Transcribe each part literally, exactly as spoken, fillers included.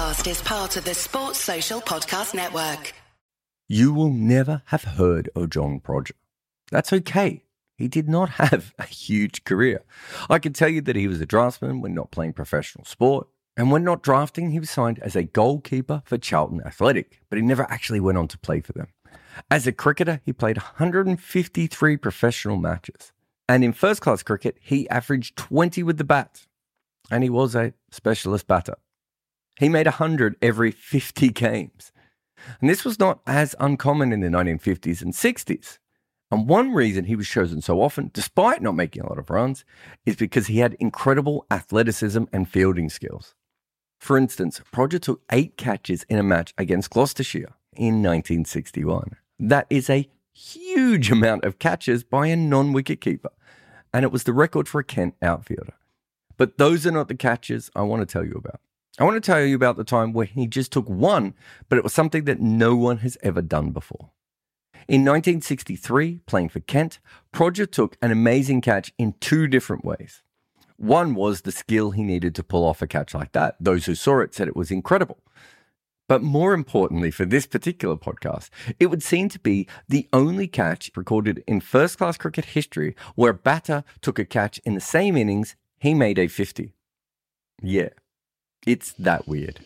podcast is part of the Sports Social Podcast Network. You will never have heard of John Prodger. That's okay. He did not have a huge career. I can tell you that he was a draftsman when not playing professional sport, and when not drafting, he was signed as a goalkeeper for Charlton Athletic, but he never actually went on to play for them. As a cricketer, he played one hundred fifty-three professional matches, and in first-class cricket, he averaged twenty with the bat, and he was a specialist batter. He made one hundred every fifty games. And this was not as uncommon in the nineteen fifties and sixties. And one reason he was chosen so often, despite not making a lot of runs, is because he had incredible athleticism and fielding skills. For instance, Prodger took eight catches in a match against Gloucestershire in nineteen sixty-one. That is a huge amount of catches by a non-wicket keeper, and it was the record for a Kent outfielder. But those are not the catches I want to tell you about. I want to tell you about the time where he just took one, but it was something that no one has ever done before. In nineteen sixty-three, playing for Kent, Prodger took an amazing catch in two different ways. One was the skill he needed to pull off a catch like that. Those who saw it said it was incredible. But more importantly for this particular podcast, it would seem to be the only catch recorded in first-class cricket history where a batter took a catch in the same innings he made a fifty. Yeah. It's that weird.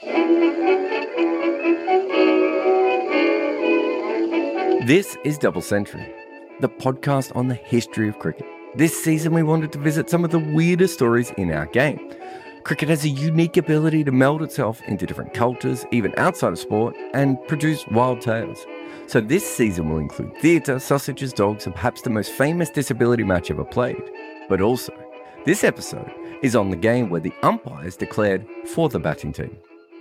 This is Double Century, the podcast on the history of cricket. This season we wanted to visit some of the weirdest stories in our game. Cricket has a unique ability to meld itself into different cultures, even outside of sport, and produce wild tales. So this season will include theatre, sausages, dogs, and perhaps the most famous disability match ever played. But also, this episode is on the game where the umpires declared for the batting team.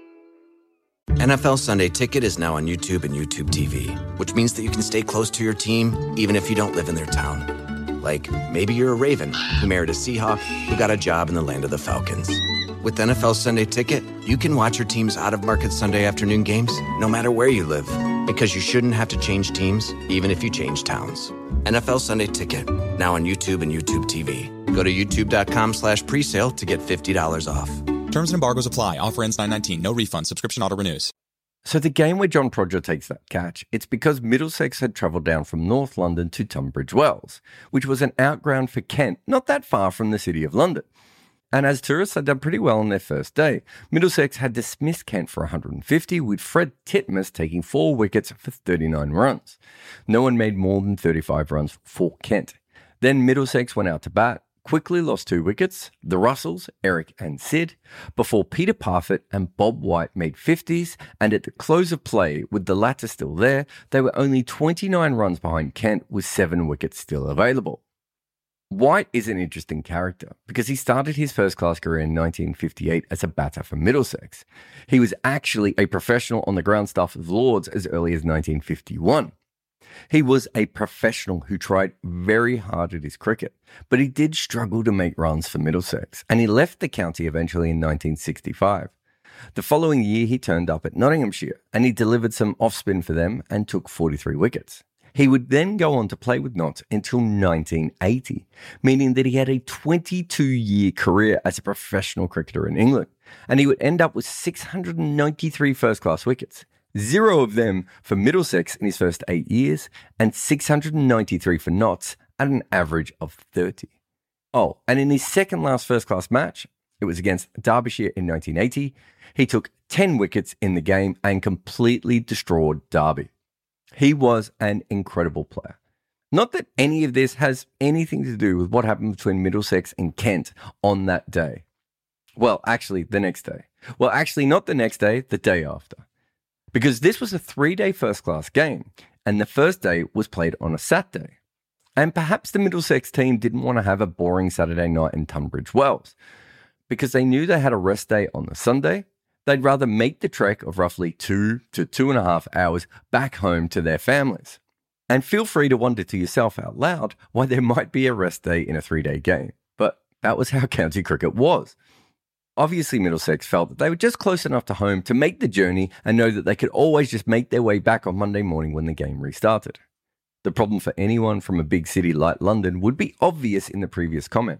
N F L Sunday Ticket is now on YouTube and YouTube T V, which means that you can stay close to your team even if you don't live in their town. Like, maybe you're a Raven who married a Seahawk who got a job in the land of the Falcons. With N F L Sunday Ticket, you can watch your team's out-of-market Sunday afternoon games no matter where you live, because you shouldn't have to change teams even if you change towns. N F L Sunday Ticket, now on YouTube and YouTube T V. Go to youtube.com slash presale to get fifty dollars off. Terms and embargoes apply. Offer ends nine nineteen. No refund. Subscription auto renews. So the game where John Prodger takes that catch, it's because Middlesex had travelled down from North London to Tunbridge Wells, which was an outground for Kent, not that far from the city of London. And as tourists had done pretty well on their first day, Middlesex had dismissed Kent for one hundred fifty, with Fred Titmus taking four wickets for thirty-nine runs. No one made more than thirty-five runs for Kent. Then Middlesex went out to bat, quickly lost two wickets, the Russells, Eric and Sid, before Peter Parfitt and Bob White made fifties, and at the close of play, with the latter still there, they were only twenty-nine runs behind Kent with seven wickets still available. White is an interesting character because he started his first-class career in nineteen fifty-eight as a batter for Middlesex. He was actually a professional on the ground staff of Lords as early as nineteen fifty-one. He was a professional who tried very hard at his cricket, but he did struggle to make runs for Middlesex, and he left the county eventually in nineteen sixty-five. The following year, he turned up at Nottinghamshire, and he delivered some off-spin for them and took forty-three wickets. He would then go on to play with Notts until nineteen eighty, meaning that he had a twenty-two-year career as a professional cricketer in England, and he would end up with six hundred ninety-three first-class wickets. Zero of them for Middlesex in his first eight years, and six hundred ninety-three for Notts at an average of thirty. Oh, and in his second last first-class match, it was against Derbyshire in nineteen eighty, he took ten wickets in the game and completely destroyed Derby. He was an incredible player. Not that any of this has anything to do with what happened between Middlesex and Kent on that day. Well, actually, the next day. Well, actually, not the next day, the day after. Because this was a three-day first-class game, and the first day was played on a Saturday. And perhaps the Middlesex team didn't want to have a boring Saturday night in Tunbridge Wells. Because they knew they had a rest day on the Sunday, they'd rather make the trek of roughly two to two and a half hours back home to their families. And feel free to wonder to yourself out loud why there might be a rest day in a three-day game. But that was how county cricket was. Obviously, Middlesex felt that they were just close enough to home to make the journey and know that they could always just make their way back on Monday morning when the game restarted. The problem for anyone from a big city like London would be obvious in the previous comment.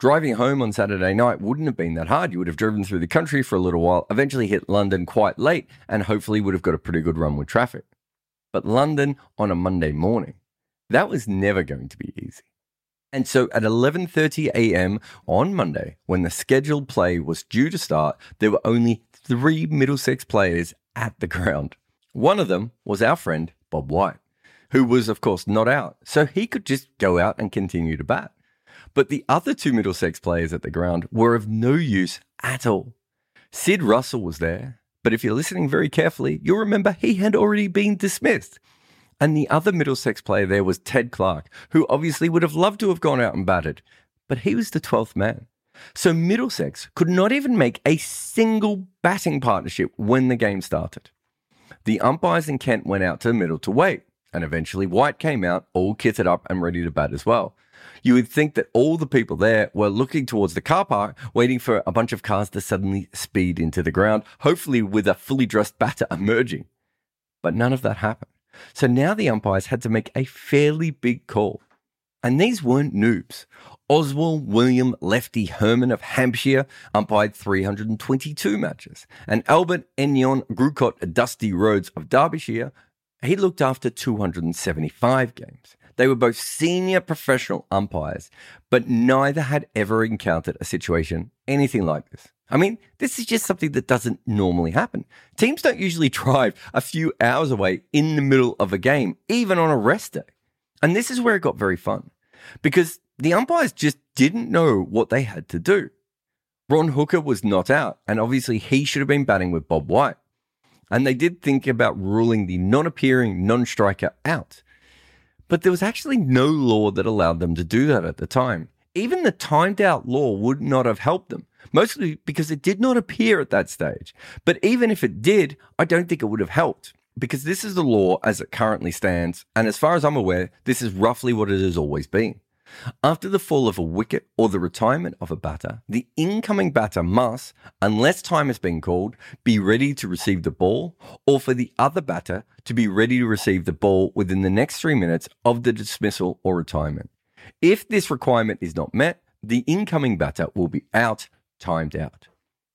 Driving home on Saturday night wouldn't have been that hard. You would have driven through the country for a little while, eventually hit London quite late, and hopefully would have got a pretty good run with traffic. But London on a Monday morning, that was never going to be easy. And so at eleven thirty a.m. on Monday, when the scheduled play was due to start, there were only three Middlesex players at the ground. One of them was our friend Bob White, who was, of course, not out, so he could just go out and continue to bat. But the other two Middlesex players at the ground were of no use at all. Sid Russell was there, but if you're listening very carefully, you'll remember he had already been dismissed. And the other Middlesex player there was Ted Clark, who obviously would have loved to have gone out and batted, but he was the twelfth man. So Middlesex could not even make a single batting partnership when the game started. The umpires in Kent went out to the middle to wait, and eventually White came out all kitted up and ready to bat as well. You would think that all the people there were looking towards the car park, waiting for a bunch of cars to suddenly speed into the ground, hopefully with a fully dressed batter emerging. But none of that happened. So now the umpires had to make a fairly big call. And these weren't noobs. Oswald William Lefty Herman of Hampshire umpired three hundred twenty-two matches. And Albert Enyon Grucott Dusty Rhodes of Derbyshire, he looked after two hundred seventy-five games. They were both senior professional umpires, but neither had ever encountered a situation anything like this. I mean, this is just something that doesn't normally happen. Teams don't usually drive a few hours away in the middle of a game, even on a rest day. And this is where it got very fun, because the umpires just didn't know what they had to do. Ron Hooker was not out, and obviously he should have been batting with Bob White. And they did think about ruling the non-appearing non-striker out. But there was actually no law that allowed them to do that at the time. Even the timed out law would not have helped them, mostly because it did not appear at that stage. But even if it did, I don't think it would have helped, because this is the law as it currently stands, and as far as I'm aware, this is roughly what it has always been. After the fall of a wicket or the retirement of a batter, the incoming batter must, unless time has been called, be ready to receive the ball, or for the other batter to be ready to receive the ball within the next three minutes of the dismissal or retirement. If this requirement is not met, the incoming batter will be out, timed out.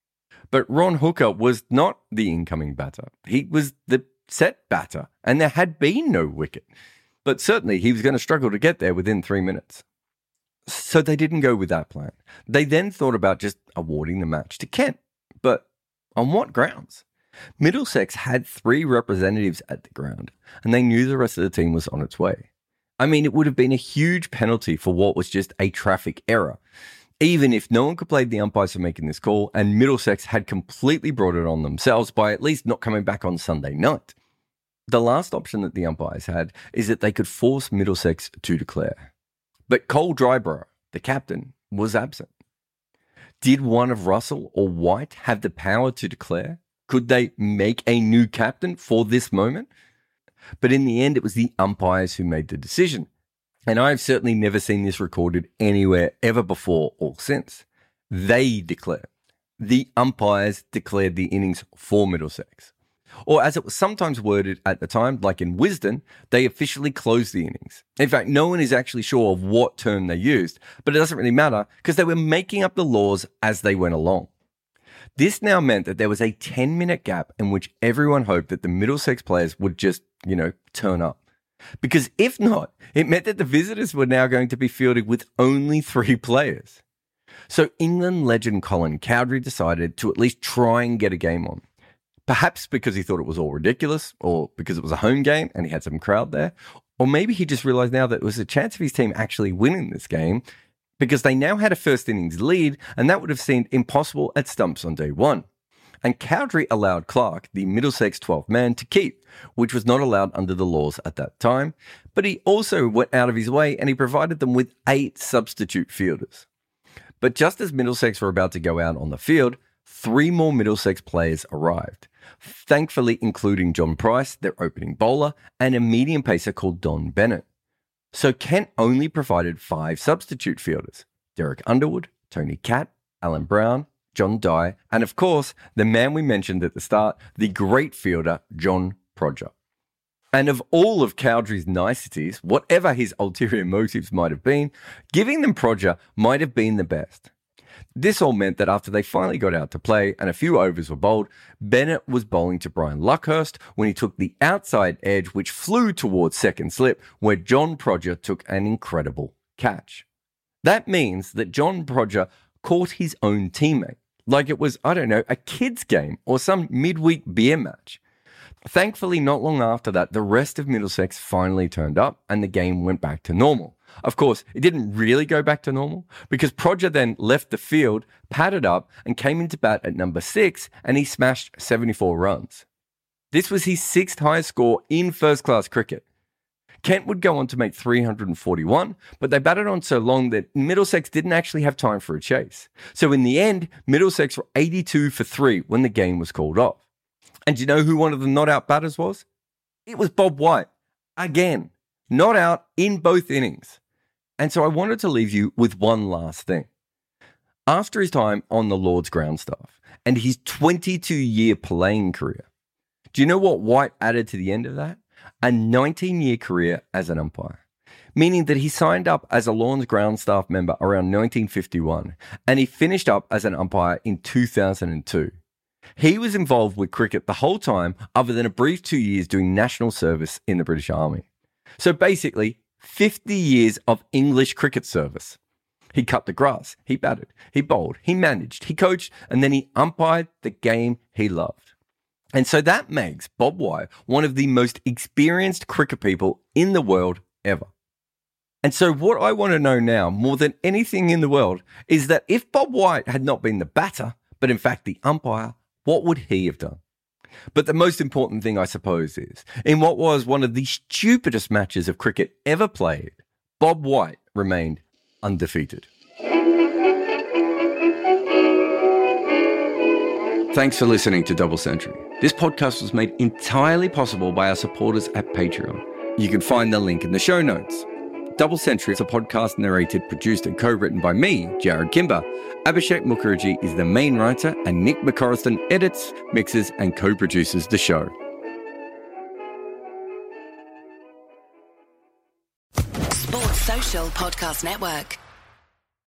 But Ron Hooker was not the incoming batter. He was the set batter, and there had been no wicket. But certainly he was going to struggle to get there within three minutes. So they didn't go with that plan. They then thought about just awarding the match to Kent. But on what grounds? Middlesex had three representatives at the ground, and they knew the rest of the team was on its way. I mean, it would have been a huge penalty for what was just a traffic error, even if no one could blame the umpires for making this call, and Middlesex had completely brought it on themselves by at least not coming back on Sunday night. The last option that the umpires had is that they could force Middlesex to declare. But Cole Dryborough, the captain, was absent. Did one of Russell or White have the power to declare? Could they make a new captain for this moment? But in the end, it was the umpires who made the decision. And I've certainly never seen this recorded anywhere ever before or since. They declared. The umpires declared the innings for Middlesex. Or as it was sometimes worded at the time, like in Wisden, they officially closed the innings. In fact, no one is actually sure of what term they used, but it doesn't really matter because they were making up the laws as they went along. This now meant that there was a ten-minute gap in which everyone hoped that the Middlesex players would just, you know, turn up. Because if not, it meant that the visitors were now going to be fielded with only three players. So England legend Colin Cowdrey decided to at least try and get a game on. Perhaps because he thought it was all ridiculous, or because it was a home game and he had some crowd there, or maybe he just realized now that there was a chance of his team actually winning this game because they now had a first innings lead, and that would have seemed impossible at stumps on day one. And Cowdrey allowed Clark, the Middlesex twelfth man, to keep, which was not allowed under the laws at that time, but he also went out of his way and he provided them with eight substitute fielders. But just as Middlesex were about to go out on the field, three more Middlesex players arrived, thankfully including John Price, their opening bowler, and a medium pacer called Don Bennett. So Kent only provided five substitute fielders: Derek Underwood, Tony Catt, Alan Brown, John Dye, and of course, the man we mentioned at the start, the great fielder, John Prodger. And of all of Cowdrey's niceties, whatever his ulterior motives might have been, giving them Prodger might have been the best. This all meant that after they finally got out to play and a few overs were bowled, Bennett was bowling to Brian Luckhurst when he took the outside edge, which flew towards second slip, where John Prodger took an incredible catch. That means that John Prodger caught his own teammate, like it was, I don't know, a kid's game or some midweek beer match. Thankfully, not long after that, the rest of Middlesex finally turned up and the game went back to normal. Of course, it didn't really go back to normal because Prodger then left the field, padded up, and came into bat at number six, and he smashed seventy-four runs. This was his sixth highest score in first-class cricket. Kent would go on to make three hundred forty-one, but they batted on so long that Middlesex didn't actually have time for a chase. So in the end, Middlesex were eighty-two for three when the game was called off. And do you know who one of the not-out batters was? It was Bob White. Again, not out in both innings. And so I wanted to leave you with one last thing. After his time on the Lord's ground staff and his twenty-two-year playing career, do you know what White added to the end of that? A nineteen-year career as an umpire, meaning that he signed up as a Lord's ground staff member around nineteen fifty-one and he finished up as an umpire in two thousand two. He was involved with cricket the whole time other than a brief two years doing national service in the British Army. So basically, fifty years of English cricket service. He cut the grass, he batted, he bowled, he managed, he coached, and then he umpired the game he loved. And so that makes Bob White one of the most experienced cricket people in the world ever. And so what I want to know now, more than anything in the world, is that if Bob White had not been the batter, but in fact the umpire, what would he have done? But the most important thing, I suppose, is in what was one of the stupidest matches of cricket ever played, Bob White remained undefeated. Thanks for listening to Double Century. This podcast was made entirely possible by our supporters at Patreon. You can find the link in the show notes. Double Century is a podcast narrated, produced and co-written by me, Jared Kimber. Abhishek Mukherjee is the main writer and Nick McCorriston edits, mixes and co-produces the show. Sports Social Podcast Network.